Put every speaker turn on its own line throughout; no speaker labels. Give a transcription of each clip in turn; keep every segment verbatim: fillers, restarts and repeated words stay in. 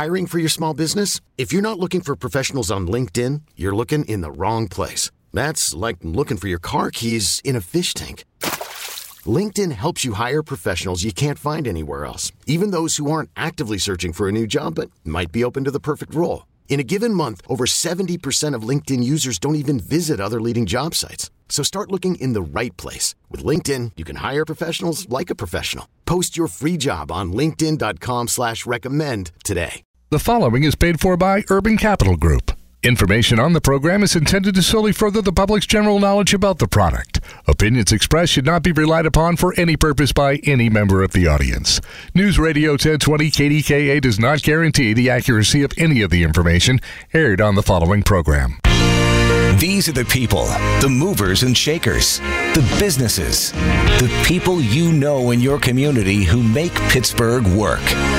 Hiring for your small business? If you're not looking for professionals on LinkedIn, you're looking in the wrong place. That's like looking for your car keys in a fish tank. LinkedIn helps you hire professionals you can't find anywhere else, even those who aren't actively searching for a new job but might be open to the perfect role. In a given month, over seventy percent of LinkedIn users don't even visit other leading job sites. So start looking in the right place. With LinkedIn, you can hire professionals like a professional. Post your free job on linkedin.com slash recommend today.
The following is paid for by Urban Capital Group. Information on the program is intended to solely further the public's general knowledge about the product. Opinions expressed should not be relied upon for any purpose by any member of the audience. News Radio ten twenty K D K A does not guarantee the accuracy of any of the information aired on the following program.
These are the people, the movers and shakers, the businesses, the people you know in your community who make Pittsburgh work.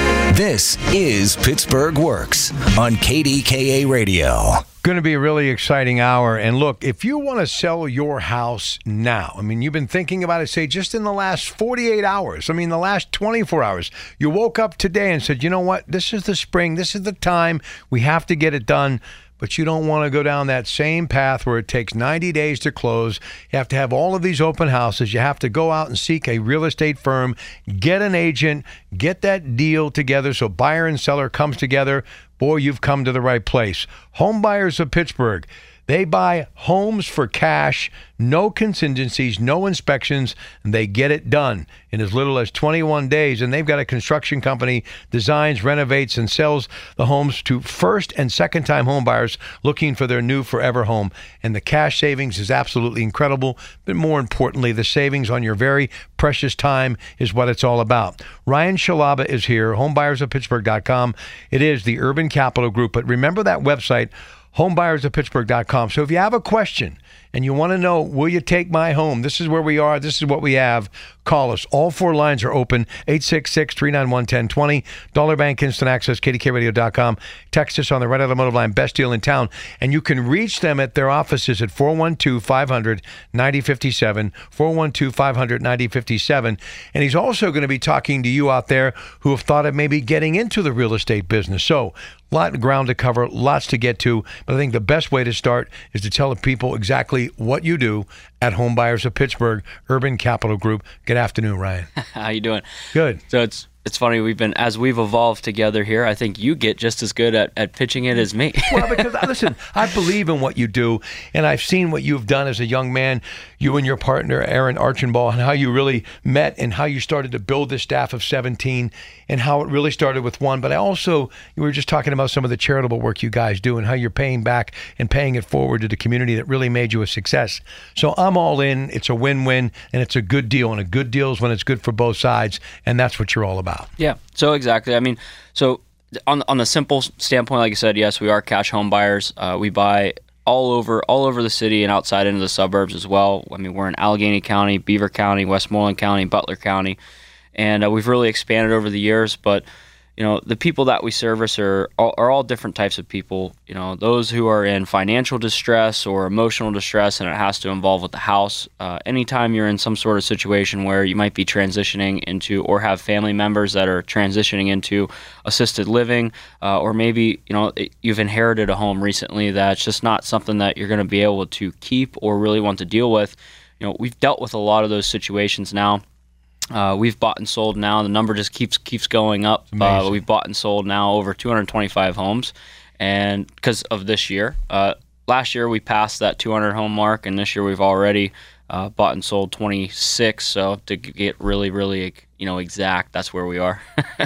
This is Pittsburgh Works on K D K A Radio.
Going to be a really exciting hour. And look, if you want to sell your house now, I mean, you've been thinking about it, say, just in the last forty-eight hours. I mean, the last twenty-four hours. You woke up today and said, you know what? This is the spring. This is the time. We have to get it done. But you don't want to go down that same path where it takes ninety days to close. You have to have all of these open houses. You have to go out and seek a real estate firm, get an agent, get that deal together so buyer and seller comes together. Boy, you've come to the right place. Home Buyers of Pittsburgh. They buy homes for cash, no contingencies, no inspections, and they get it done in as little as twenty-one days. And they've got a construction company, designs, renovates, and sells the homes to first and second-time home buyers looking for their new forever home. And the cash savings is absolutely incredible. But more importantly, the savings on your very precious time is what it's all about. Ryan Shalaba is here, home buyers of pittsburgh dot com. It is the Urban Capital Group. But remember that website, home buyers of pittsburgh dot com. So if you have a question and you want to know, will you take my home? This is where we are. This is what we have. Call us. All four lines are open. eight six six, three nine one, one zero two zero. Dollar Bank Instant Access, K D K radio dot com. Text us on the Red Automotive line, best deal in town. And you can reach them at their offices at four one two, five hundred, ninety fifty-seven, four one two, five hundred, ninety fifty-seven. And he's also going to be talking to you out there who have thought of maybe getting into the real estate business. So, a lot of ground to cover, lots to get to. But I think the best way to start is to tell the people exactly what you do at Home Buyers of Pittsburgh, Urban Capital Group. Good afternoon, Ryan.
How you doing?
Good.
So it's it's funny, we've been, as we've evolved together here, I think you get just as good at, at pitching it as me.
Well, because, listen, I believe in what you do, and I've seen what you've done as a young man, you and your partner, Aaron Archambault, and how you really met and how you started to build this staff of seventeen and how it really started with one. But I also, you were just talking about some of the charitable work you guys do and how you're paying back and paying it forward to the community that really made you a success. So I'm all in. It's a win-win, and it's a good deal, and a good deal is when it's good for both sides, and that's what you're all about.
Yeah, so exactly. I mean, so on on the simple standpoint, like I said, yes, we are cash home buyers. Uh, we buy all over all over the city and outside into the suburbs as well. I mean, we're in Allegheny County, Beaver County, Westmoreland County, Butler County, and uh, we've really expanded over the years. But you know, the people that we service are all, are all different types of people. You know, those who are in financial distress or emotional distress, and it has to involve with the house. Uh, anytime you're in some sort of situation where you might be transitioning into, or have family members that are transitioning into assisted living, uh, or maybe you know you've inherited a home recently that's just not something that you're going to be able to keep or really want to deal with. You know, we've dealt with a lot of those situations now. Uh, we've bought and sold now. The number just keeps keeps going up. Uh, we've bought and sold now over two hundred twenty-five homes, and because of this year, uh, last year we passed that two hundred home mark, and this year we've already uh, bought and sold twenty-six. So to get really, really, you know, exact, that's where we are.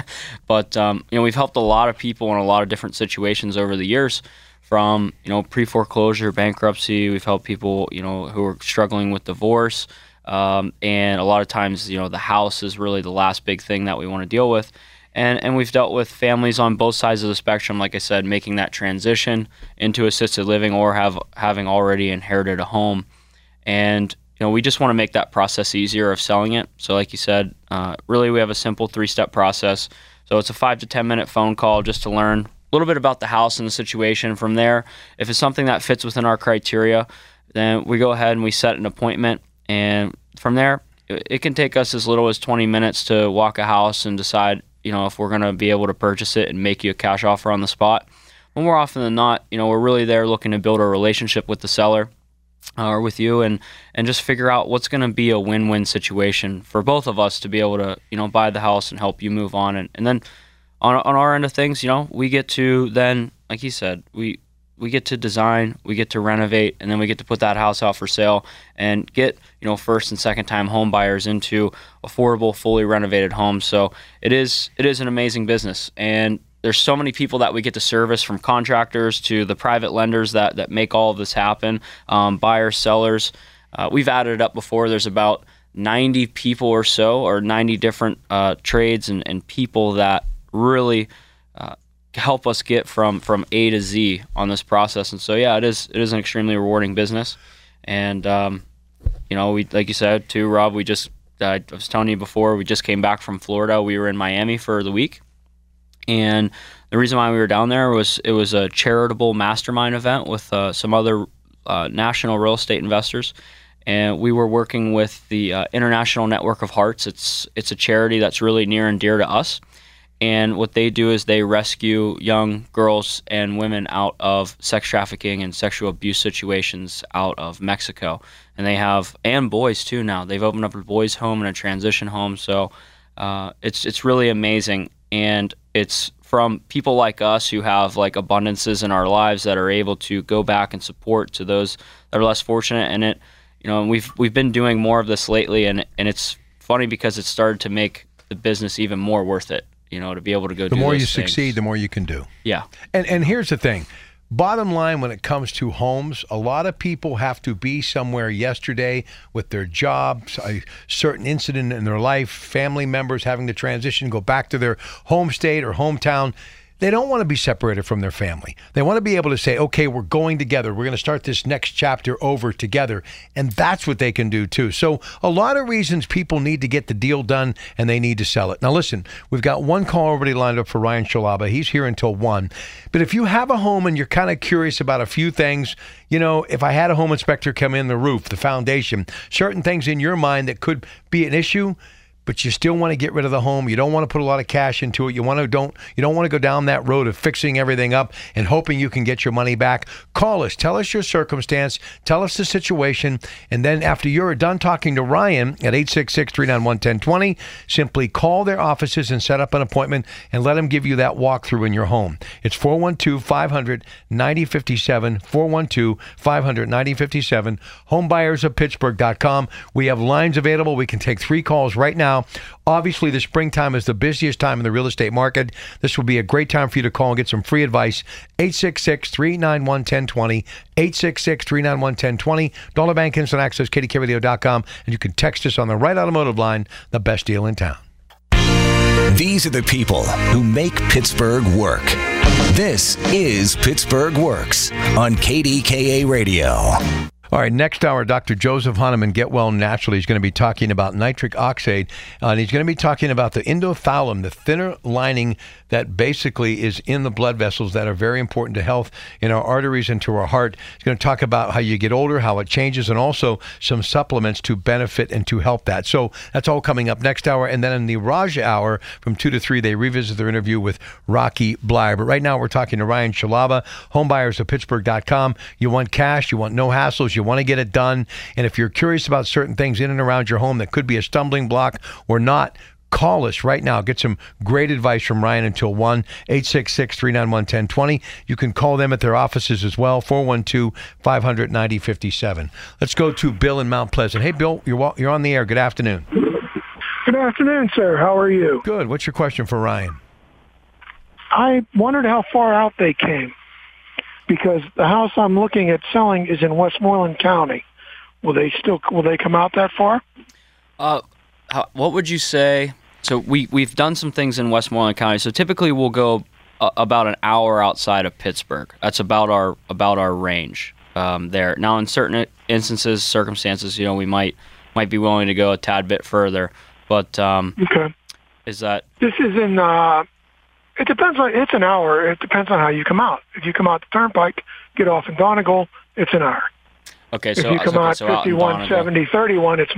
But um, you know, we've helped a lot of people in a lot of different situations over the years. From you know pre-foreclosure, bankruptcy. We've helped people you know who are struggling with divorce. Um, and a lot of times, you know, the house is really the last big thing that we want to deal with. And and we've dealt with families on both sides of the spectrum, like I said, making that transition into assisted living or have having already inherited a home. And, you know, we just want to make that process easier of selling it. So like you said, uh, really we have a simple three-step process. So it's a five to ten minute phone call just to learn a little bit about the house and the situation. From there, if it's something that fits within our criteria, then we go ahead and we set an appointment. And from there, it can take us as little as twenty minutes to walk a house and decide you know, if we're going to be able to purchase it and make you a cash offer on the spot. But more often than not, you know, we're really there looking to build a relationship with the seller uh, or with you and, and just figure out what's going to be a win-win situation for both of us to be able to, you know, buy the house and help you move on. And, and then on, on our end of things, you know, we get to then, like he said, we we get to design, we get to renovate, and then we get to put that house out for sale and get, you know, first and second time home buyers into affordable, fully renovated homes. So it is it is an amazing business. And there's so many people that we get to service, from contractors to the private lenders that, that make all of this happen, um, buyers, sellers. Uh, we've added it up before. There's about ninety people or so, or ninety different uh, trades and, and people that really uh, help us get from from A to Z on this process. And so yeah, it is it is an extremely rewarding business. And um, you know, we like you said too, Rob, we just uh, I was telling you before, we just came back from Florida. We were in Miami for the week, and the reason why we were down there was it was a charitable mastermind event with uh, some other uh, national real estate investors. And we were working with the uh, International Network of Hearts. It's it's a charity that's really near and dear to us. And what they do is they rescue young girls and women out of sex trafficking and sexual abuse situations out of Mexico. And they have, and boys too now. They've opened up a boys' home and a transition home. So uh, it's it's really amazing. And it's from people like us who have like abundances in our lives that are able to go back and support to those that are less fortunate. And it, you know, and we've we've been doing more of this lately. And and it's funny because it started to make the business even more worth it. You know, to be able to go do
The more
those
you
things.
succeed, the more you can do.
Yeah.
And and here's the thing. Bottom line, when it comes to homes, a lot of people have to be somewhere yesterday with their jobs, a certain incident in their life, family members having to transition, go back to their home state or hometown. They don't want to be separated from their family. They want to be able to say, okay, we're going together. We're going to start this next chapter over together. And that's what they can do too. So a lot of reasons people need to get the deal done and they need to sell it. Now listen, we've got one call already lined up for Ryan Shalaba. He's here until one. But if you have a home and you're kind of curious about a few things, you know, if I had a home inspector come in, the roof, the foundation, certain things in your mind that could be an issue, but you still want to get rid of the home. You don't want to put a lot of cash into it. You want to don't you don't want to go down that road of fixing everything up and hoping you can get your money back. Call us. Tell us your circumstance. Tell us the situation. And then after you're done talking to Ryan at eight six six, three nine one, one zero two zero, simply call their offices and set up an appointment and let them give you that walkthrough in your home. It's four one two, five hundred, ninety fifty-seven, four one two, five hundred, ninety fifty-seven, homebuyers of pittsburgh dot com. We have lines available. We can take three calls right now. Obviously, the springtime is the busiest time in the real estate market. This will be a great time for you to call and get some free advice. eight six six, three nine one, one zero two zero, eight six six, three nine one, one zero two zero, Dollar Bank Instant Access, K D K radio dot com, and you can text us on the right automotive line, the best deal in town.
These are the people who make Pittsburgh work. This is Pittsburgh Works on K D K A Radio.
All right, next hour, Doctor Joseph Hahnemann, Get Well Naturally, is going to be talking about nitric oxide, uh, and he's going to be talking about the endothalum, the thinner lining that basically is in the blood vessels that are very important to health in our arteries and to our heart. He's going to talk about how you get older, how it changes, and also some supplements to benefit and to help that. So that's all coming up next hour. And then in the Raja hour from two to three, they revisit their interview with Rocky Bleier. But right now we're talking to Ryan Shalaba, homebuyers of pittsburgh dot com. You want cash, you want no hassles, you want to get it done. And if you're curious about certain things in and around your home that could be a stumbling block or not, call us right now. Get some great advice from Ryan until one, eight six six, three nine one, one zero two zero. You can call them at their offices as well, four one two, five hundred, ninety fifty-seven. Let's go to Bill in Mount Pleasant. Hey, Bill, you're you're on the air. Good afternoon.
Good afternoon, sir. How are you?
Good. What's your question for Ryan?
I wondered how far out they came, because the house I'm looking at selling is in Westmoreland County. Will they still will they come out that far?
Uh, how, what would you say? So we we've done some things in Westmoreland County. So typically we'll go uh, about an hour outside of Pittsburgh. That's about our about our range um, there. Now, in certain instances, circumstances, you know, we might might be willing to go a tad bit further. But um,
okay,
is that
this is in? Uh, it depends on. It's an hour. It depends on how you come out. If you come out the Turnpike, get off in Donegal, it's an hour.
Okay, so
if you come
okay,
out
so out in
fifty-one, seventy, thirty-one, it's more.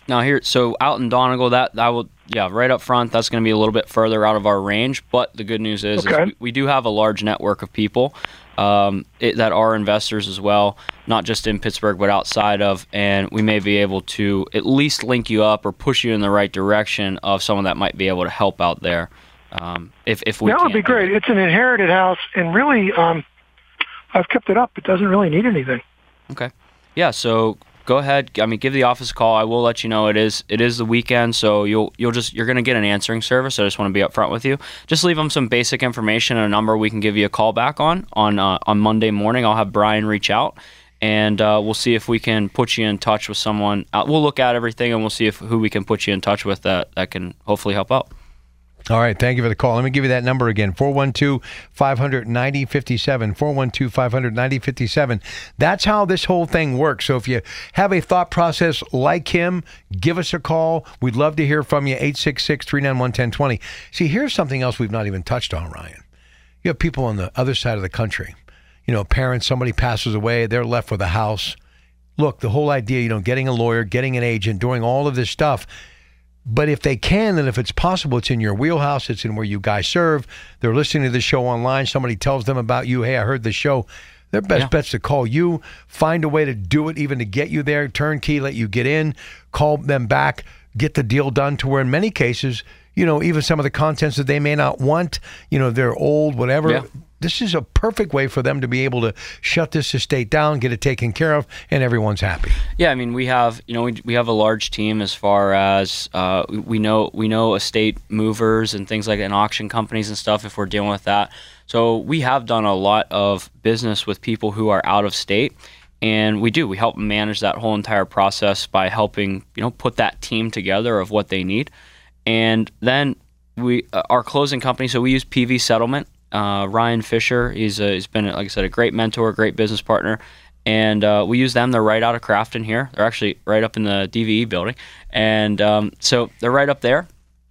Now here, so out in Donegal, that that will, yeah, right up front, that's going to be a little bit further out of our range. But the good news is,
Okay.
is we, we do have a large network of people um, it, that are investors as well, not just in Pittsburgh, but outside of, and we may be able to at least link you up or push you in the right direction of someone that might be able to help out there. Um, if if we
That would
can't
be great. It's an inherited house, and really, um, I've kept it up. It doesn't really need anything.
Okay. Yeah, so go ahead. I mean, give the office a call. I will let you know it is it is the weekend, so you'll you'll just you're going to get an answering service. I just want to be upfront with you. Just leave them some basic information and a number we can give you a call back on on uh, on Monday morning. I'll have Brian reach out, and uh, we'll see if we can put you in touch with someone. Uh, we'll look at everything, and we'll see if who we can put you in touch with that that can hopefully help out.
All right, thank you for the call. Let me give you that number again, four one two, five hundred, ninety fifty-seven, four one two, five hundred, ninety fifty-seven. That's how this whole thing works. So if you have a thought process like him, give us a call. We'd love to hear from you, eight six six, three nine one, one zero two zero. See, here's something else we've not even touched on, Ryan. You have people on the other side of the country. You know, parents, somebody passes away, they're left with a house. Look, the whole idea, you know, getting a lawyer, getting an agent, doing all of this stuff. But if they can, and if it's possible, it's in your wheelhouse, it's in where you guys serve. They're listening to the show online. Somebody tells them about you. Hey, I heard the show. Their best
Yeah.
bet's to call you, find a way to do it, even to get you there, turnkey, let you get in, call them back, get the deal done to where in many cases, you know, even some of the contents that they may not want, you know, they're old, whatever.
Yeah.
This is a perfect way for them to be able to shut this estate down, get it taken care of, and everyone's happy.
Yeah, I mean, we have you know we, we have a large team as far as uh, we know we know estate movers and things like that, and auction companies and stuff if we're dealing with that. So we have done a lot of business with people who are out of state, and we do we help them manage that whole entire process by helping you know put that team together of what they need, and then we uh, our closing company. So we use P V Settlement. Uh, Ryan Fisher, he's a, he's been, like I said, a great mentor, great business partner, and uh, we use them. They're right out of Crafton here. They're actually right up in the D V E building, and um, so they're right up there,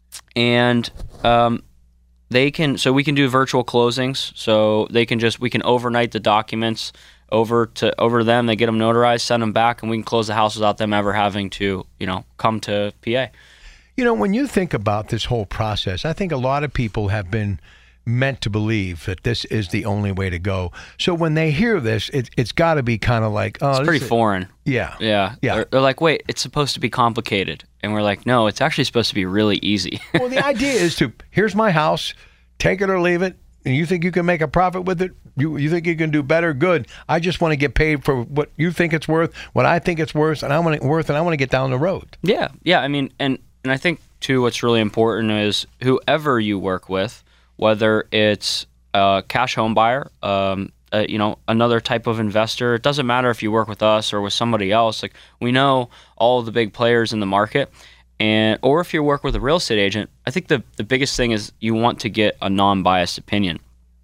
and um, they can. So we can do virtual closings. So they can just we can overnight the documents over to over to them. They get them notarized, send them back, and we can close the house without them ever having to you know come to P A.
You know, when you think about this whole process, I think a lot of people have been meant to believe that this is the only way to go. So when they hear this, it, it's got to be kind of like, oh,
It's
this
pretty
is-
foreign.
Yeah.
Yeah.
Yeah.
They're, they're like, wait, it's supposed to be complicated. And we're like, no, it's actually supposed to be really easy.
Well, the idea is to, here's my house, take it or leave it, and you think you can make a profit with it? You you think you can do better? Good. I just want to get paid for what you think it's worth, what I think it's worth, and I want it worth, and I want to get down the road.
Yeah. Yeah. I mean, and, and I think, too, what's really important is whoever you work with, whether it's a cash home buyer, um, uh, you know, another type of investor. It doesn't matter if you work with us or with somebody else. Like we know all of the big players in the market, and or if you work with a real estate agent. I think the the biggest thing is you want to get a non-biased opinion.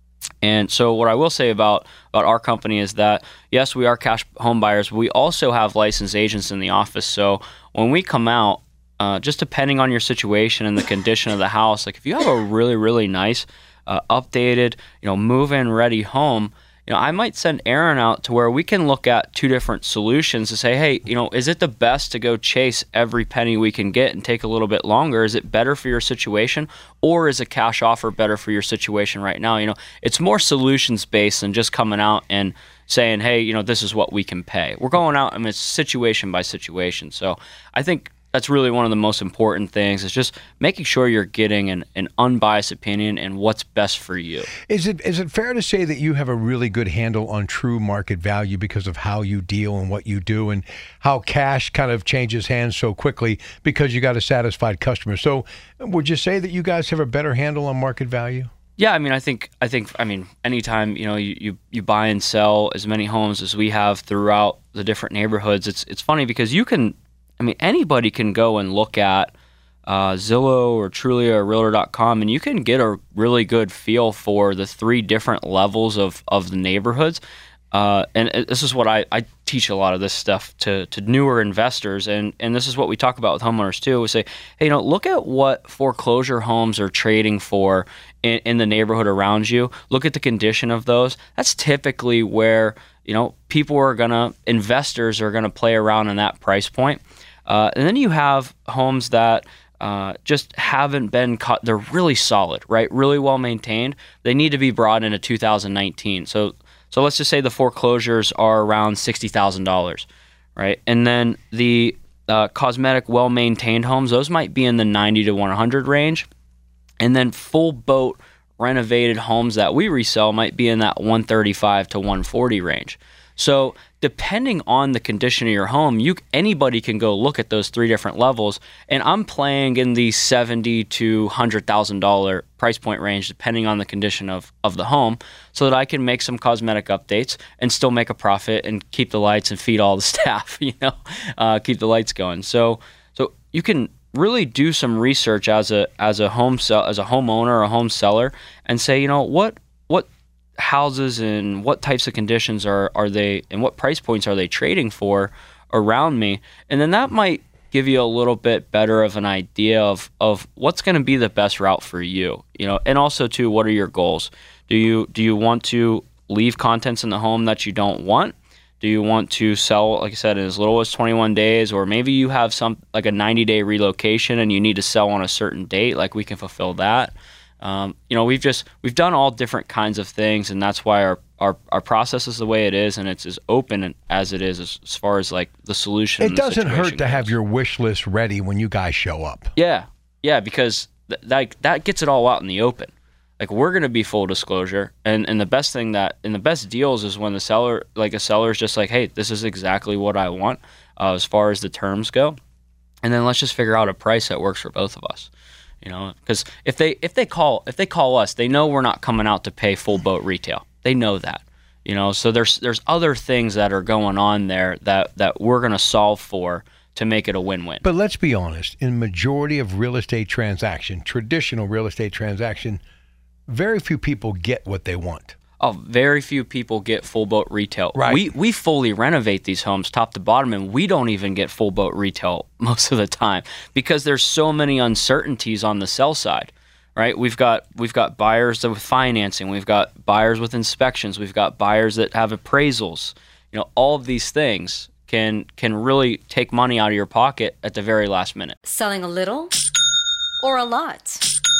And so what I will say about about our company is that yes, we are cash home buyers. But we also have licensed agents in the office. So when we come out, uh, just depending on your situation and the condition of the house, like if you have a really really nice Uh, updated, you know, move-in ready home, you know, I might send Aaron out to where we can look at two different solutions to say, hey, you know, is it the best to go chase every penny we can get and take a little bit longer? Is it better for your situation, or is a cash offer better for your situation right now? You know, it's more solutions-based than just coming out and saying, hey, you know, this is what we can pay. We're going out, I mean, it's situation by situation. So I think that's really one of the most important things is just making sure you're getting an, an unbiased opinion and what's best for you.
Is it is it fair to say that you have a really good handle on true market value because of how you deal and what you do and how cash kind of changes hands so quickly because you got a satisfied customer? So would you say that you guys have a better handle on market value?
Yeah, I mean, I think, I think, I mean, anytime you know you, you, you buy and sell as many homes as we have throughout the different neighborhoods, it's it's funny because you can. I mean, anybody can go and look at uh, Zillow or Trulia or Realtor dot com, and you can get a really good feel for the three different levels of, of the neighborhoods. Uh, and this is what I, I teach a lot of this stuff to, to newer investors, and, and this is what we talk about with homeowners too. We say, hey, you know, look at what foreclosure homes are trading for in, in the neighborhood around you. Look at the condition of those. That's typically where, you know, people are gonna, investors are gonna play around in that price point. Uh, and then you have homes that uh, just haven't been cut. They're really solid, right? Really well maintained. They need to be brought into two thousand nineteen. So, so let's just say the foreclosures are around sixty thousand dollars, right? And then the uh, cosmetic, well-maintained homes, those might be in the ninety to one hundred range. And then full boat renovated homes that we resell might be in that one thirty-five to one forty range. So depending on the condition of your home, you anybody can go look at those three different levels. And I'm playing in the seventy to one hundred thousand dollars price point range, depending on the condition of, of the home, so that I can make some cosmetic updates and still make a profit and keep the lights and feed all the staff, you know, uh, keep the lights going. So so you can really do some research as a as a home sell as a homeowner or a home seller and say, you know, what what houses and what types of conditions are are they and what price points are they trading for around me, and then that might give you a little bit better of an idea of of what's going to be the best route for you, you know, and also too, what are your goals? Do you do you want to leave contents in the home that you don't want? Do you want to sell, like I said, in as little as twenty-one days, or maybe you have some like a ninety day relocation and you need to sell on a certain date? Like, we can fulfill that. Um, you know, we've just we've done all different kinds of things, and that's why our our, our process is the way it is, and it's as open as it is as, as far as like the solution.
It doesn't hurt to
goes.
have your wish list ready when you guys show up.
Yeah, yeah, because th- that that gets it all out in the open. Like, we're going to be full disclosure, and, and the best thing that, and the best deals is when the seller, like a seller is just like, hey, this is exactly what I want uh, as far as the terms go. And then let's just figure out a price that works for both of us, you know, because if they, if they call, if they call us, they know we're not coming out to pay full boat retail. They know that, you know, so there's, there's other things that are going on there that, that we're going to solve for to make it a win-win.
But let's be honest, in majority of real estate transaction, traditional real estate transaction, very few people get what they want.
Oh, very few people get full boat retail.
Right.
We we fully renovate these homes top to bottom, and we don't even get full boat retail most of the time because there's so many uncertainties on the sell side, right? We've got we've got buyers with financing, we've got buyers with inspections, we've got buyers that have appraisals. You know, all of these things can can really take money out of your pocket at the very last minute.
Selling a little or a lot?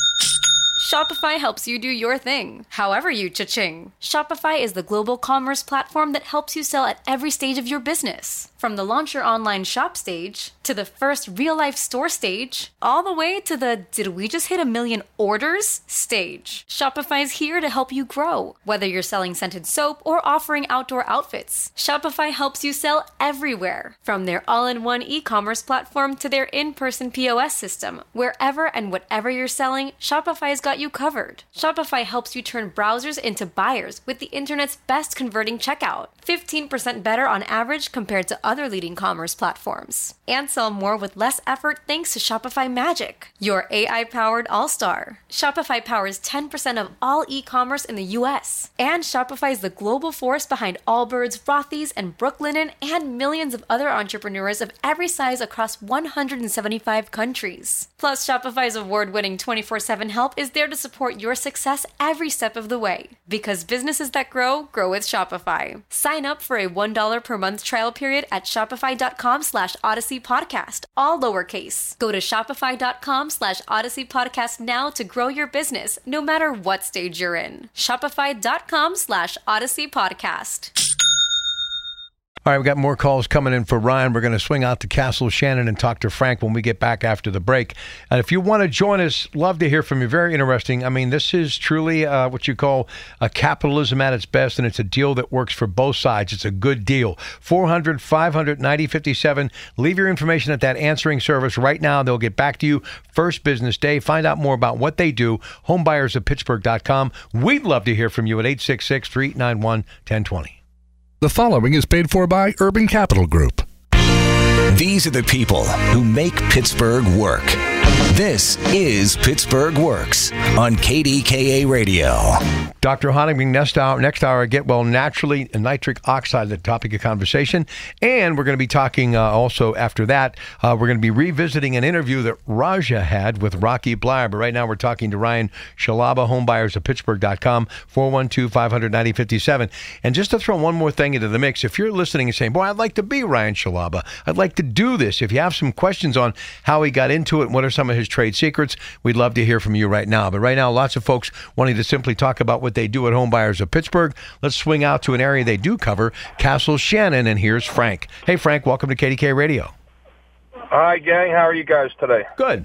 Shopify helps you do your thing, however you cha-ching. Shopify is the global commerce platform that helps you sell at every stage of your business. From the launch your online shop stage, to the first real-life store stage, all the way to the did we just hit a million orders stage. Shopify's here to help you grow. Whether you're selling scented soap or offering outdoor outfits, Shopify helps you sell everywhere. From their all-in-one e-commerce platform to their in-person P O S system, wherever and whatever you're selling, Shopify's got you covered. Shopify helps you turn browsers into buyers with the internet's best converting checkout. fifteen percent better on average compared to other leading commerce platforms. And sell more with less effort thanks to Shopify Magic, your A I-powered all-star. Shopify powers ten percent of all e-commerce in the U S. And Shopify is the global force behind Allbirds, Rothy's, and Brooklinen, and millions of other entrepreneurs of every size across one hundred seventy-five countries. Plus, Shopify's award-winning twenty-four seven help is there to support your success every step of the way. Because businesses that grow, grow with Shopify. Sign up for a one dollar per month trial period at shopify.com slash Odyssey Podcast, all lowercase. Go to shopify.com slash Odyssey Podcast now to grow your business, no matter what stage you're in. Shopify.com slash Odyssey Podcast.
All right, we got more calls coming in for Ryan. We're going to swing out to Castle Shannon and talk to Frank when we get back after the break. And if you want to join us, love to hear from you. Very interesting. I mean, this is truly uh, what you call a capitalism at its best, and it's a deal that works for both sides. It's a good deal. four hundred, five hundred, ninety fifty-seven. Leave your information at that answering service right now. They'll get back to you first business day. Find out more about what they do. homebuyers of pittsburgh dot com. We'd love to hear from you at eight six six, three eight nine one, one oh two oh.
The following is paid for by Urban Capital Group.
These are the people who make Pittsburgh work. This is Pittsburgh Works on K D K A Radio.
Doctor Honigman, next hour, next hour, get well naturally nitric oxide, the topic of conversation. And we're going to be talking uh, also after that, uh, we're going to be revisiting an interview that Raja had with Rocky Bleier. But right now we're talking to Ryan Shalaba, homebuyers of Pittsburgh dot com, four one two, five hundred, ninety fifty-seven. And just to throw one more thing into the mix, if you're listening and saying, boy, I'd like to be Ryan Shalaba, I'd like to do this. If you have some questions on how he got into it and what are some of his trade secrets, we'd love to hear from you right now. But right now, lots of folks wanting to simply talk about what they do at Homebuyers of Pittsburgh. Let's swing out to an area they do cover, Castle Shannon, and here's Frank. Hey, Frank, welcome to K D K Radio.
Hi, gang. How are you guys today?
Good.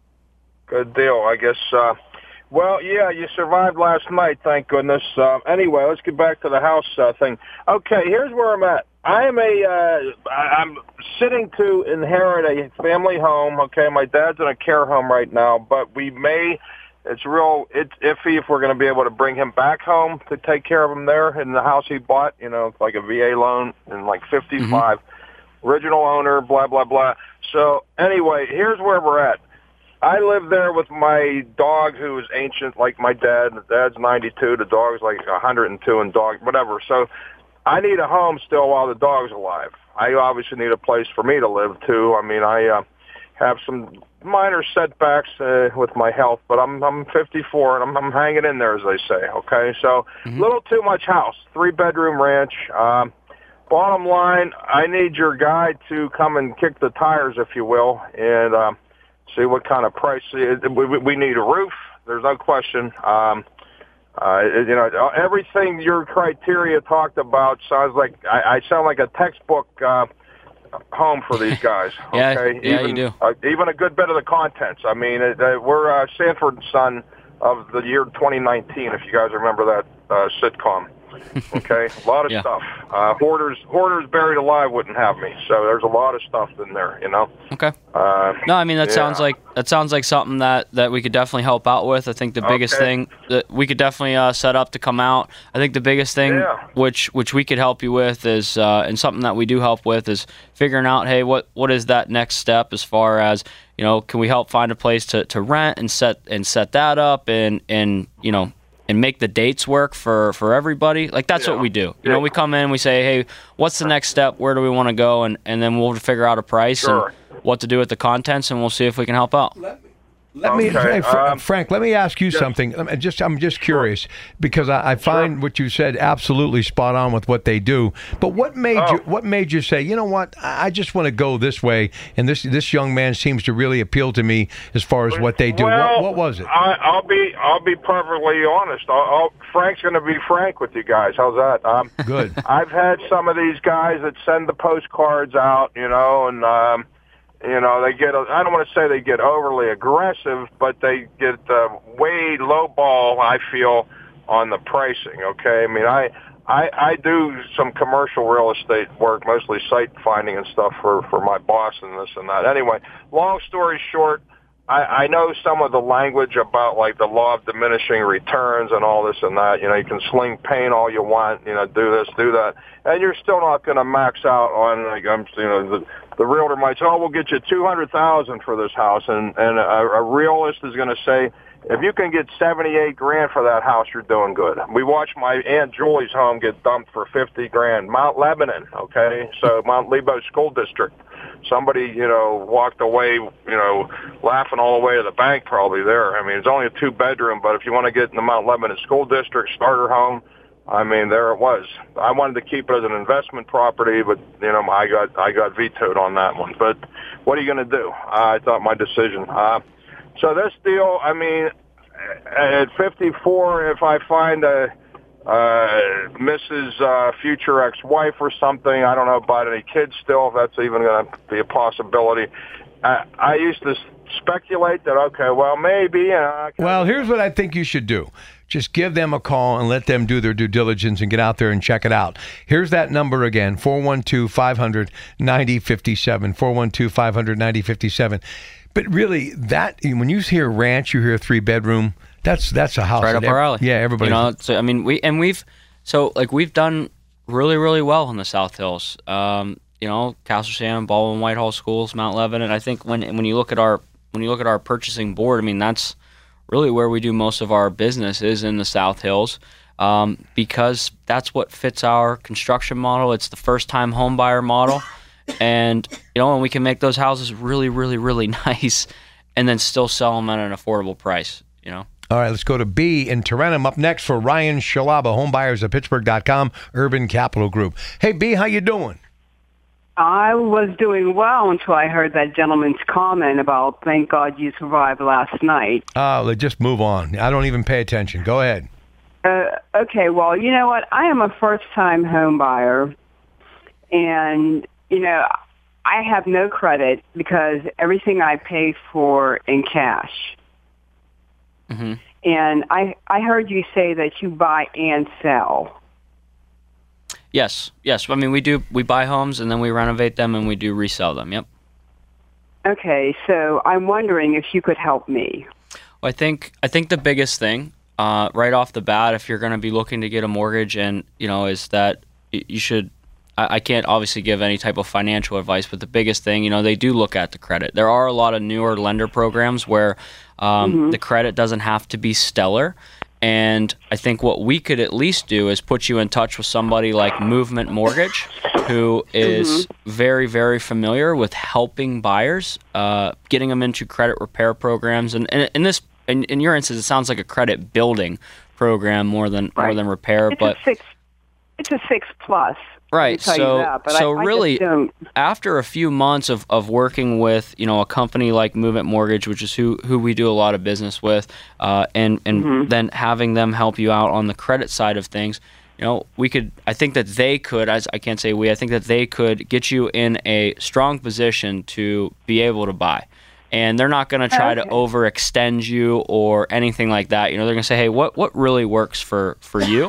Good deal, I guess. Uh, well, yeah, you survived last night, thank goodness. Uh, anyway, let's get back to the house uh, thing. Okay, here's where I'm at. I am a, uh, I'm sitting to inherit a family home. Okay, my dad's in a care home right now, but we may, it's real, it's iffy if we're going to be able to bring him back home to take care of him there in the house he bought, you know, like a V A loan in like fifty-five. Mm-hmm. Original owner, blah, blah, blah. So anyway, here's where we're at. I live there with my dog, who is ancient, like my dad. The dad's ninety-two. The dog's like one hundred two, and dog, whatever. So I need a home still while the dog's alive. I obviously need a place for me to live, too. I mean, I uh, have some minor setbacks uh, with my health, but I'm I'm fifty-four, and I'm, I'm hanging in there, as they say, okay? So a mm-hmm. little too much house, three-bedroom ranch. Um, bottom line, I need your guy to come and kick the tires, if you will, and um, see what kind of price. We, we need a roof. There's no question. Um Uh, you know, everything your criteria talked about sounds like I, I sound like a textbook uh, home for these guys.
yeah,
okay,
yeah,
even,
you do.
Uh, even a good bit of the contents. I mean, uh, we're uh, Sanford and Son of the year twenty nineteen, if you guys remember that uh, sitcom. Okay, a lot of
yeah.
stuff. Uh, hoarders, hoarders buried alive wouldn't have me. So there's a lot of stuff in there, you know.
Okay.
Uh,
no, I mean that
yeah.
sounds like that sounds like something that, that we could definitely help out with. I think the biggest
okay.
thing that we could definitely uh, set up to come out. I think the biggest thing
yeah.
which which we could help you with is uh, and something that we do help with is figuring out, hey, what what is that next step as far as, you know, can we help find a place to, to rent and set and set that up and and you know. and make the dates work for, for everybody. Like, that's
yeah.
what we do. You
yeah.
know, we come in, we say, hey, what's the next step? Where do we want to go? And, and then we'll figure out a price
sure.
and what to do with the contents, and we'll see if we can help out.
Let me, let me
okay.
hey, Fra-
um,
Frank, let me ask you
yes.
something. I'm just, I'm just curious because I, I find sure. what you said absolutely spot on with what they do. But what made
oh.
you, what made you say, you know what, I just want to go this way, and this this young man seems to really appeal to me as far as what they do.
Well,
what, what was it?
I, I'll be I'll be perfectly honest. I'll, I'll, Frank's going to be frank with you guys. How's that? Um,
Good.
I've had some of these guys that send the postcards out, you know, and um, you know they get. I don't want to say they get overly aggressive, but they get uh, way low ball. I feel on the pricing. Okay, I mean I. I, I do some commercial real estate work, mostly site finding and stuff for, for my boss and this and that. Anyway, long story short, I, I know some of the language about like the law of diminishing returns and all this and that. You know, you can sling paint all you want, you know, do this, do that, and you're still not going to max out on like I'm, you know, the, the realtor might say, oh, we'll get you two hundred thousand for this house, and and a, a realist is going to say, if you can get seventy-eight grand for that house, you're doing good. We watched my Aunt Julie's home get dumped for fifty grand. Mount Lebanon, okay? So Mount Lebo School District. Somebody, you know, walked away, you know, laughing all the way to the bank probably there. I mean, it's only a two-bedroom, but if you want to get in the Mount Lebanon School District starter home, I mean, there it was. I wanted to keep it as an investment property, but, you know, I got I got vetoed on that one. But what are you going to do? Uh, I thought my decision. Uh So this deal, I mean, at fifty-four, if I find a uh, Missus Uh, future ex-wife or something, I don't know about any kids still, if that's even going to be a possibility. I, I used to speculate that, okay, well, maybe. Uh,
well, here's what I think you should do. Just give them a call and let them do their due diligence and get out there and check it out. Here's that number again, four one two, five hundred, ninety fifty-seven, four one two, five hundred, ninety fifty-seven. But really, that when you hear ranch, you hear three bedroom. That's that's a house.
Right up
every,
our alley.
Yeah, everybody.
You know, so, I mean, we and we've so like we've done really really well in the South Hills. Um, you know, Castle Shannon, Baldwin, Whitehall schools, Mount Lebanon. I think when when you look at our when you look at our purchasing board, I mean, that's really where we do most of our business is in the South Hills, um, because that's what fits our construction model. It's the first-time home buyer model, and you know, and we can make those houses really, really, really nice, and then still sell them at an affordable price. You know.
All right, let's go to B in Tarentum. Up next for Ryan Shalaba, homebuyers at Pittsburgh dot com, Urban Capital Group. Hey, B, how you doing?
I was doing well until I heard that gentleman's comment about thank God you survived last night.
Oh, let's just move on. I don't even pay attention. Go ahead.
Uh, okay, well, you know what? I am a first-time home buyer, and, you know, I have no credit because everything I pay for in cash.
Mm-hmm.
And I, I heard you say that you buy and sell.
Yes, yes. I mean, we do. We buy homes and then we renovate them and we do resell them. Yep.
Okay, so I'm wondering if you could help me.
Well, I think I think the biggest thing uh, right off the bat, if you're going to be looking to get a mortgage, and you know, is that you should. I, I can't obviously give any type of financial advice, but the biggest thing, you know, they do look at the credit. There are a lot of newer lender programs where um, mm-hmm. the credit doesn't have to be stellar. And I think what we could at least do is put you in touch with somebody like Movement Mortgage, who is mm-hmm. very, very familiar with helping buyers, uh, getting them into credit repair programs. And, and in this, in, in your instance, it sounds like a credit building program more than
right.
more than repair.
It's
but
a six, it's a six plus.
Right. So,
that,
so
I, I
really,
don't...
after a few months of, of working with, you know, a company like Movement Mortgage, which is who, who we do a lot of business with, uh, and and
mm-hmm.
then having them help you out on the credit side of things, you know, we could. I think that they could. As I can't say we. I think that they could get you in a strong position to be able to buy. And they're not going to try
okay.
to overextend you or anything like that. You know, they're going to say, hey, what what really works for for you,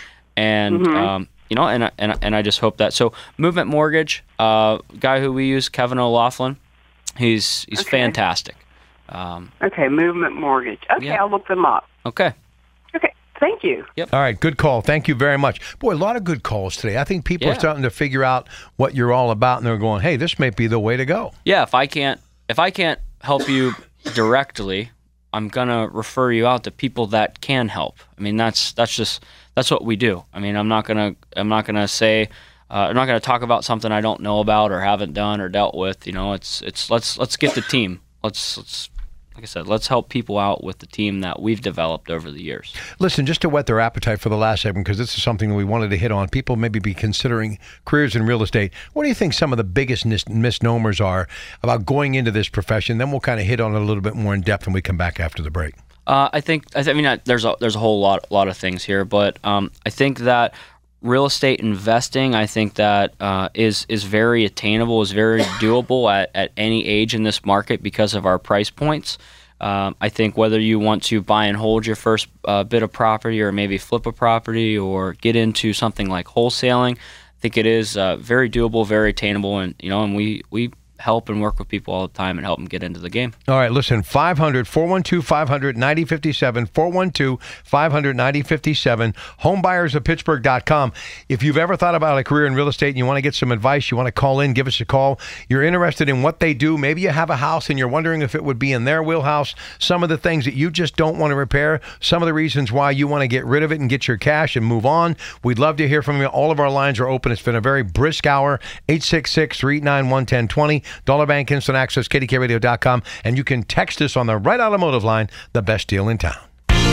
and.
Mm-hmm.
Um, You know, and I, and I, and I just hope that. So, Movement Mortgage, uh, guy who we use, Kevin O'Laughlin, he's he's
okay.
fantastic. Um,
okay, Movement Mortgage. Okay,
yeah.
I'll look them up.
Okay.
Okay, thank you.
Yep.
All right, good call. Thank you very much. Boy, a lot of good calls today. I think people
Yeah.
are starting to figure out what you're all about, and they're going, hey, this may be the way to go.
Yeah, if I can't if I can't help you directly, I'm gonna refer you out to people that can help. I mean, that's that's just that's what we do. I mean, I'm not gonna I'm not gonna say uh, I'm not gonna talk about something I don't know about or haven't done or dealt with. You know, it's it's let's let's get the team. Let's let's like I said, let's help people out with the team that we've developed over the years.
Listen, just to whet their appetite for the last segment, because this is something that we wanted to hit on. People maybe be considering careers in real estate. What do you think some of the biggest mis- misnomers are about going into this profession? Then we'll kind of hit on it a little bit more in depth when we come back after the break.
Uh, I think I, th- I mean I, there's a there's a whole lot lot of things here, but um, I think that real estate investing, I think that uh, is is very attainable, is very doable at, at any age in this market because of our price points. Um, I think whether you want to buy and hold your first uh, bit of property, or maybe flip a property, or get into something like wholesaling, I think it is uh, very doable, very attainable, and you know, and we we. help and work with people all the time and help them get into the game.
All right, listen, five hundred, four one two, five hundred, nine oh five seven, four one two, five hundred, nine oh five seven, homebuyers of Pittsburgh dot com. If you've ever thought about a career in real estate and you want to get some advice, you want to call in, give us a call. You're interested in what they do. Maybe you have a house and you're wondering if it would be in their wheelhouse. Some of the things that you just don't want to repair, some of the reasons why you want to get rid of it and get your cash and move on. We'd love to hear from you. All of our lines are open. It's been a very brisk hour. eight six six, three eight nine, one one zero two zero. Dollar Bank Instant Access, K D K radio dot com, and you can text us on the Right Automotive line, the best deal in town.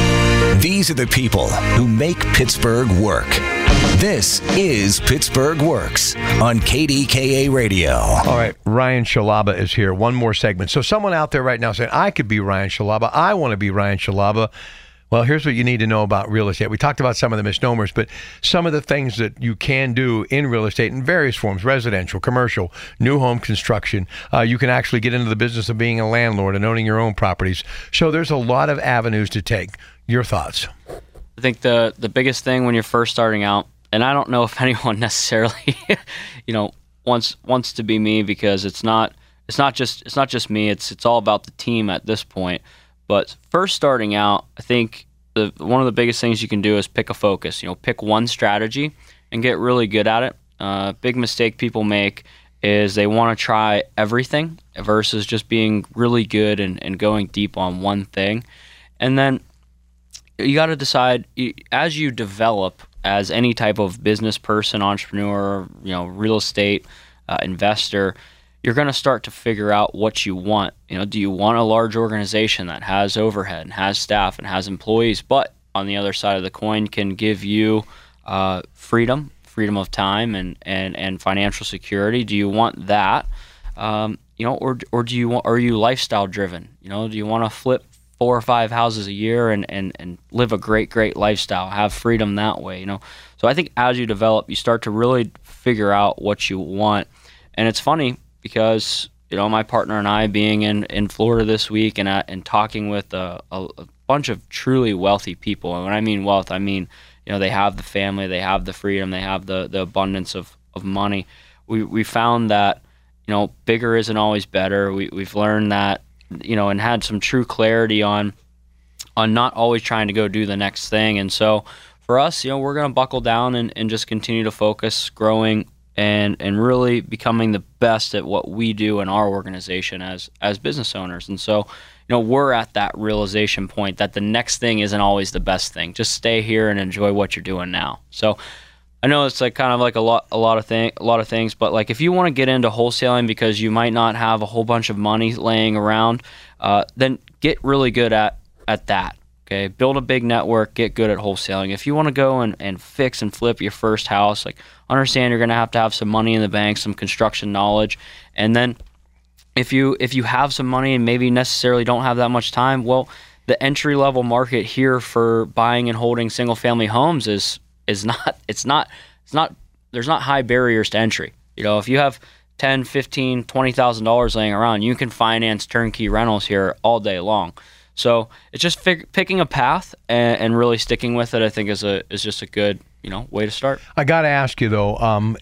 These are the people who make Pittsburgh work. This is Pittsburgh Works on K D K A Radio.
All right, Ryan Shalaba is here. One more segment. So someone out there right now saying, I could be Ryan Shalaba. I want to be Ryan Shalaba. Well, here's what you need to know about real estate. We talked about some of the misnomers, but some of the things that you can do in real estate in various forms: residential, commercial, new home construction. Uh, you can actually get into the business of being a landlord and owning your own properties. So there's a lot of avenues to take. Your thoughts?
I think the the biggest thing when you're first starting out, and I don't know if anyone necessarily, you know, wants wants to be me, because it's not it's not just it's not just me. It's it's all about the team at this point. But first starting out, I think the one of the biggest things you can do is pick a focus. You know, pick one strategy and get really good at it. Uh, big mistake people make is they want to try everything versus just being really good and, and going deep on one thing. And then you got to decide, as you develop as any type of business person, entrepreneur, you know, real estate uh, investor, you're going to start to figure out what you want. You know, do you want a large organization that has overhead and has staff and has employees, but on the other side of the coin can give you uh, freedom, freedom of time and, and, and financial security? Do you want that? Um, you know, or or do you want, are you lifestyle driven? You know, do you want to flip four or five houses a year and, and, and live a great, great lifestyle, have freedom that way, you know? So I think as you develop, you start to really figure out what you want. And it's funny because, you know, my partner and I being in, in Florida this week and uh, and talking with a, a, a bunch of truly wealthy people. And when I mean wealth, I mean, you know, they have the family, they have the freedom, they have the, the abundance of, of money. We we found that, you know, bigger isn't always better. We, we've learned that, you know, and had some true clarity on on not always trying to go do the next thing. And so for us, you know, we're going to buckle down and, and just continue to focus, growing and and really becoming the best at what we do in our organization as as business owners. And so, you know, we're at that realization point that the next thing isn't always the best thing. Just stay here and enjoy what you're doing now. So I know it's like kind of like a lot a lot of thing a lot of things, but like if you want to get into wholesaling because you might not have a whole bunch of money laying around, uh, then get really good at at that. Okay, build a big network, get good at wholesaling. If you want to go and, and fix and flip your first house, like understand you're going to have to have some money in the bank, some construction knowledge, and then if you if you have some money and maybe necessarily don't have that much time, well, the entry level market here for buying and holding single family homes is is not it's not it's not there's not high barriers to entry. You know, if you have ten, fifteen, twenty thousand dollars laying around, you can finance turnkey rentals here all day long. So it's just fig- picking a path and, and really sticking with it. I think is a is just a good, you know, way to start.
I got to ask you though, um,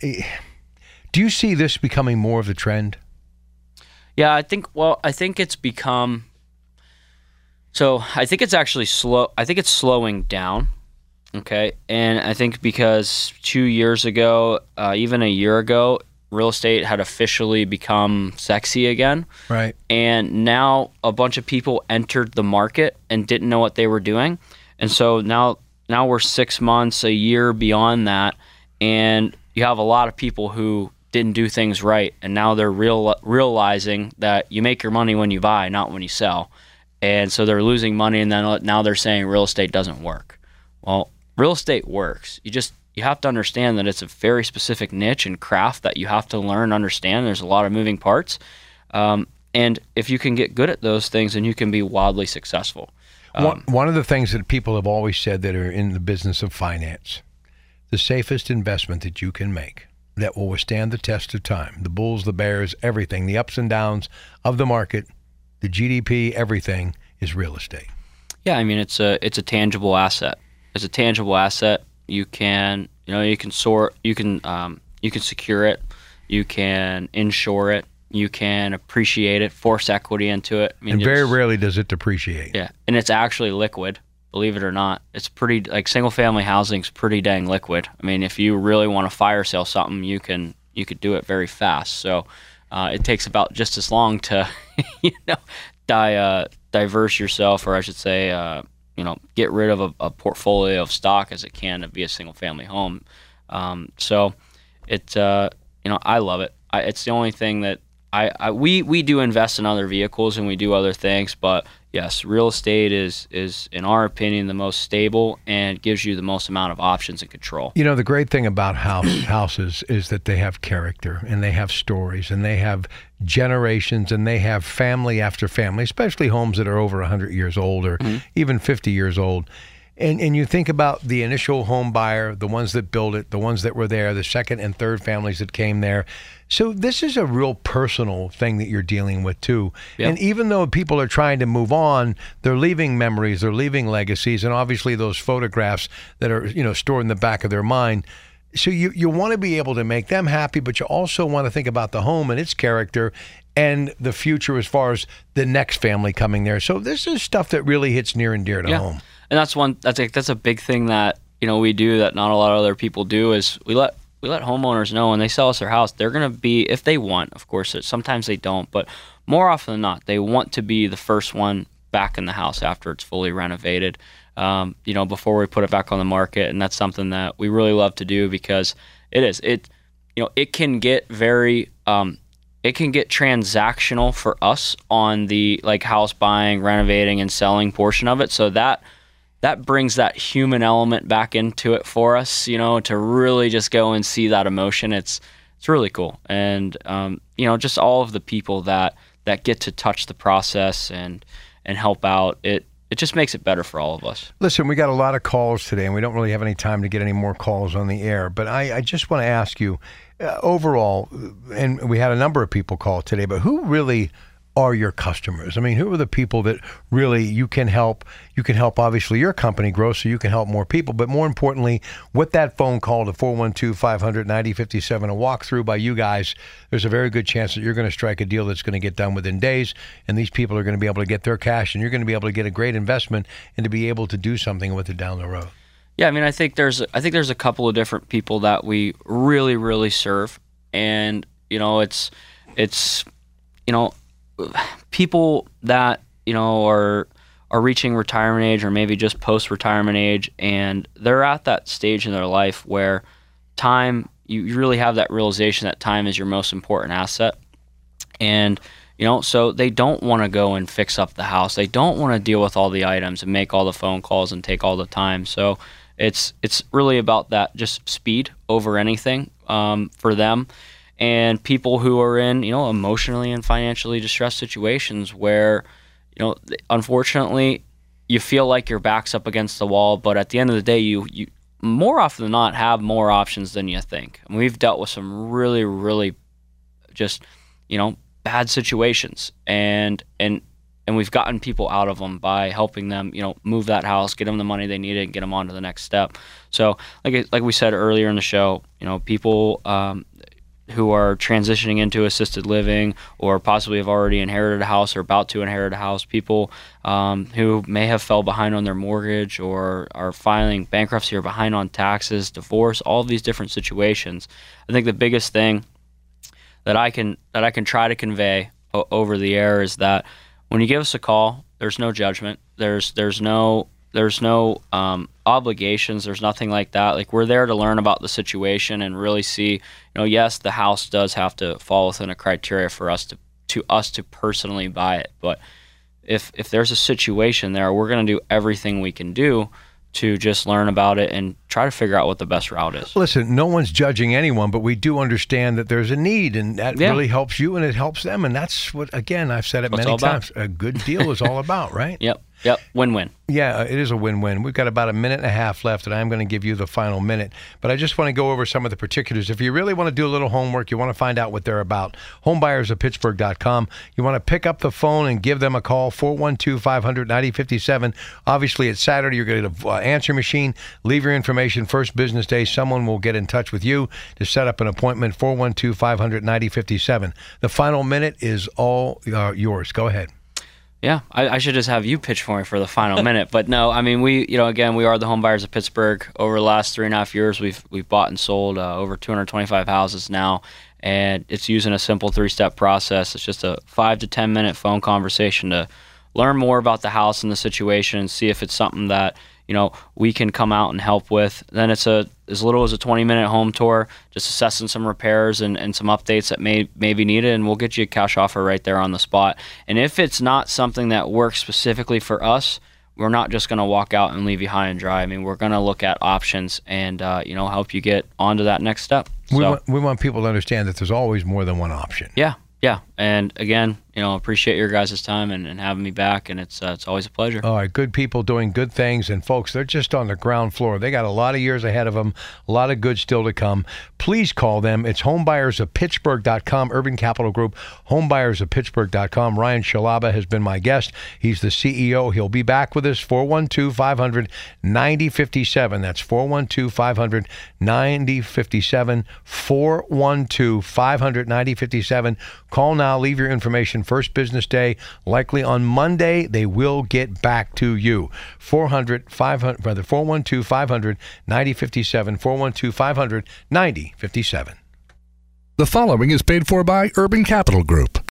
do you see this becoming more of the trend?
Yeah, I think. Well, I think it's become. So I think it's actually slow. I think it's slowing down. Okay, and I think because two years ago, uh, even a year ago, real estate had officially become sexy again.
Right.
And now a bunch of people entered the market and didn't know what they were doing. And so now now we're six months, a year beyond that, and you have a lot of people who didn't do things right, and now they're real realizing that you make your money when you buy, not when you sell. And so they're losing money, and then now they're saying real estate doesn't work. Well, real estate works. You just You have to understand that it's a very specific niche and craft that you have to learn, understand. There's a lot of moving parts. Um, and if you can get good at those things, then you can be wildly successful. Um,
one, one of the things that people have always said that are in the business of finance, the safest investment that you can make that will withstand the test of time, the bulls, the bears, everything, the ups and downs of the market, the G D P, everything is real estate.
Yeah, I mean, it's a it's a tangible asset. It's a tangible asset. You can, you know, you can sort, you can, um, you can secure it, you can insure it, you can appreciate it, force equity into it. I mean,
and very rarely does it depreciate.
Yeah, and it's actually liquid, believe it or not. It's pretty, like single family housing's pretty dang liquid. I mean, if you really want to fire sale something, you can, you could do it very fast. So uh, it takes about just as long to, you know, die, uh, diverse yourself, or I should say, uh, you know, get rid of a, a portfolio of stock as it can to be a single family home. Um, so it, uh, you know, I love it. I, it's the only thing that I, I, we, we do invest in other vehicles and we do other things, but yes, real estate is, is in our opinion, the most stable and gives you the most amount of options and control.
You know, the great thing about house, houses is that they have character and they have stories and they have generations and they have family after family, especially homes that are over one hundred years old or mm-hmm. even fifty years old. And and you think about the initial home buyer, the ones that built it, the ones that were there, the second and third families that came there. So this is a real personal thing that you're dealing with too. Yep. And even though people are trying to move on, they're leaving memories, they're leaving legacies, and obviously those photographs that are, you know, stored in the back of their mind. So you, you want to be able to make them happy, but you also want to think about the home and its character and the future as far as the next family coming there. So this is stuff that really hits near and dear to
yeah.
home.
And that's one, that's a, that's a big thing that, you know, we do that not a lot of other people do is we let, we let homeowners know when they sell us their house, they're going to be, if they want, of course, sometimes they don't, but more often than not, they want to be the first one back in the house after it's fully renovated, um, you know, before we put it back on the market. And that's something that we really love to do because it is, it, you know, it can get very, um, it can get transactional for us on the like house buying, renovating, and selling portion of it. So that that brings that human element back into it for us, you know, to really just go and see that emotion. It's it's really cool. And, um, you know, just all of the people that, that get to touch the process and and help out, it it just makes it better for all of us.
Listen, we got a lot of calls today, and we don't really have any time to get any more calls on the air. But I, I just want to ask you, uh, overall, and we had a number of people call today, but who really are your customers? I mean, who are the people that really you can help? You can help, obviously, your company grow so you can help more people. But more importantly, with that phone call to four one two, five hundred, ninety fifty-seven, a walkthrough by you guys, there's a very good chance that you're going to strike a deal that's going to get done within days. And these people are going to be able to get their cash, and you're going to be able to get a great investment and to be able to do something with it down the road.
Yeah, I mean, I think there's I think there's a couple of different people that we really, really serve. And, you know, it's it's, you know, people that, you know, are are reaching retirement age or maybe just post-retirement age, and they're at that stage in their life where time, you, you really have that realization that time is your most important asset. And, you know, so they don't want to go and fix up the house. They don't want to deal with all the items and make all the phone calls and take all the time. So it's it's really about that, just speed over anything um, for them. And people who are in, you know, emotionally and financially distressed situations where, you know, unfortunately, you feel like your back's up against the wall, but at the end of the day, you, you more often than not have more options than you think. And we've dealt with some really, really just, you know, bad situations, and and and we've gotten people out of them by helping them, you know, move that house, get them the money they needed, and get them on to the next step. So, like like we said earlier in the show, you know, people um, who are transitioning into assisted living or possibly have already inherited a house or about to inherit a house, people um, who may have fell behind on their mortgage or are filing bankruptcy or behind on taxes, divorce, all of these different situations. I think the biggest thing that I can that I can try to convey o- over the air is that when you give us a call, there's no judgment. There's there's no There's no um, obligations. There's nothing like that. Like, we're there to learn about the situation and really see, you know, yes, the house does have to fall within a criteria for us to, to us to personally buy it. But if if there's a situation there, we're going to do everything we can do to just learn about it and try to figure out what the best route is.
Listen, no one's judging anyone, but we do understand that there's a need, and that
Yeah.
really helps you and it helps them. And that's what, again, I've said it
What's
many
all about.
times, a good deal is all about, right?
Yep. Yep. Win-win.
Yeah, it is a win-win. We've got about a minute and a half left, and I'm going to give you the final minute. But I just want to go over some of the particulars. If you really want to do a little homework, you want to find out what they're about, homebuyers of pittsburgh dot com. You want to pick up the phone and give them a call, four one two, five hundred, ninety fifty-seven. Obviously, it's Saturday. You're going to get an uh, answer machine. Leave your information. First business day, someone will get in touch with you to set up an appointment, four one two, five hundred, ninety fifty-seven. The final minute is all uh, yours. Go ahead.
Yeah, I, I should just have you pitch for me for the final minute. But no, I mean, we, you know, again, we are the home buyers of Pittsburgh. Over the last three and a half years, we've we've bought and sold uh, over two hundred twenty-five houses now, and it's using a simple three-step process. It's just a five to ten minute phone conversation to learn more about the house and the situation and see if it's something that, you know, we can come out and help with. Then it's a as little as a twenty minute home tour, just assessing some repairs and, and some updates that may, may be needed, and we'll get you a cash offer right there on the spot. And if it's not something that works specifically for us, we're not just going to walk out and leave you high and dry. I mean, we're going to look at options and, uh, you know, help you get onto that next step.
We,
So,
want, we want people to understand that there's always more than one option.
yeah, yeah. And again, you know, appreciate your guys' time and, and having me back, and it's uh, it's always a pleasure.
All right, good people doing good things, and folks, they're just on the ground floor. They got a lot of years ahead of them, a lot of good still to come. Please call them. It's homebuyers of pittsburgh dot com, Urban Capital Group, homebuyers of pittsburgh dot com. Ryan Shalaba has been my guest. He's the C E O. He'll be back with us, four one two, five hundred, ninety fifty-seven. That's four one two, five hundred, ninety fifty-seven, four one two, five hundred, ninety fifty-seven. Call now, leave your information, first business day. Likely on Monday, they will get back to you. four hundred, five hundred, rather, four one two, five hundred, ninety fifty-seven, four one two, five hundred, ninety fifty-seven.
The following is paid for by Urban Capital Group.